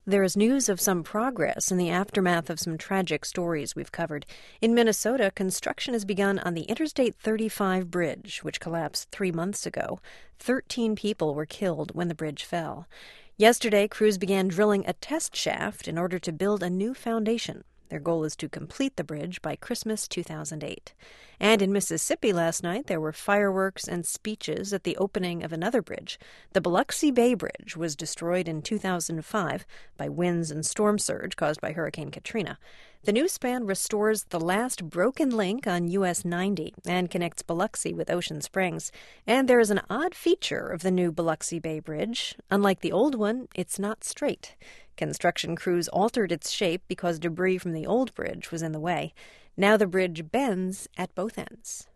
There is news of some progress in the aftermath of some tragic stories we've covered. In Minnesota, construction has begun on the Interstate 35 bridge, which collapsed 3 months ago. 13 people were killed when the bridge fell. Yesterday, crews began drilling a test shaft in order to build a new foundation. Their goal is to complete the bridge by Christmas 2008. And in Mississippi last night, there were fireworks and speeches at the opening of another bridge. The Biloxi Bay Bridge was destroyed in 2005 by winds and storm surge caused by Hurricane Katrina. The new span restores the last broken link on US 90 and connects Biloxi with Ocean Springs. And there is an odd feature of the new Biloxi Bay Bridge. Unlike the old one, it's not straight. Construction crews altered its shape because debris from the old bridge was in the way. Now the bridge bends at both ends.